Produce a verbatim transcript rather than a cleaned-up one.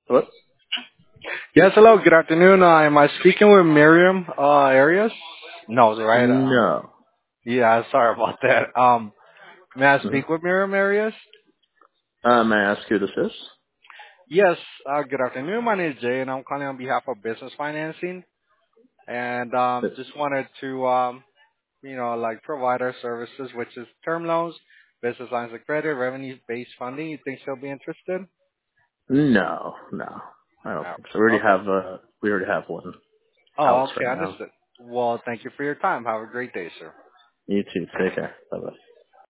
Hello? Yes, hello. Good afternoon. Uh, am I speaking with Miriam uh, Arias? No, right. Uh, No. yeah, sorry about that. Um, may I hmm speak with Miriam Arias? Uh, may I ask who this is? Yes. Uh, good afternoon. My name is Jay, and I'm calling on behalf of Business Financing, and um, just wanted to, um, you know, like provide our services, which is term loans, business lines of credit, revenue-based funding. You think she'll be interested? No, no. I don't No. think so. We already Okay. have, uh, we already have one Oh, out okay. right now. Understood. Well, thank you for your time. Have a great day, sir. You too. Take care. Bye bye.